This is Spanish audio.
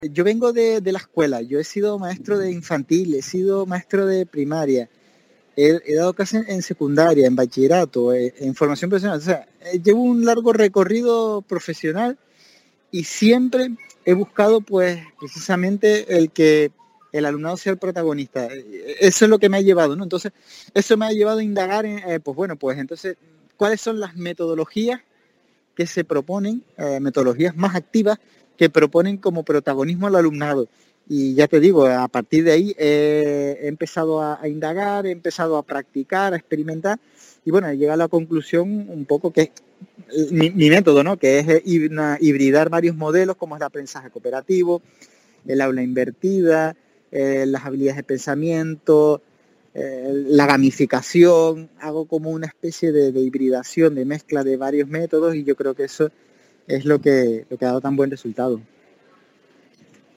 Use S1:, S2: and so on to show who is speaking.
S1: Yo vengo de la escuela, yo he sido maestro de infantil, he sido maestro de primaria, he dado clases en secundaria, en bachillerato, en formación profesional. O sea, llevo un largo recorrido profesional y siempre he buscado, pues, precisamente el que el alumnado sea el protagonista. Eso es lo que me ha llevado, ¿no? Entonces, eso me ha llevado a indagar en, pues bueno, pues entonces, ¿cuáles son las metodologías que se proponen, metodologías más activas que proponen como protagonismo al alumnado? Y ya te digo, a partir de ahí he empezado a indagar, he empezado a practicar, a experimentar, y bueno, he llegado a la conclusión un poco que mi método, ¿no? Que es hibridar varios modelos, como es el aprendizaje cooperativo, el aula invertida, las habilidades de pensamiento, la gamificación. Hago como una especie de hibridación, de mezcla de varios métodos, y yo creo que eso es lo que ha dado tan buen resultado.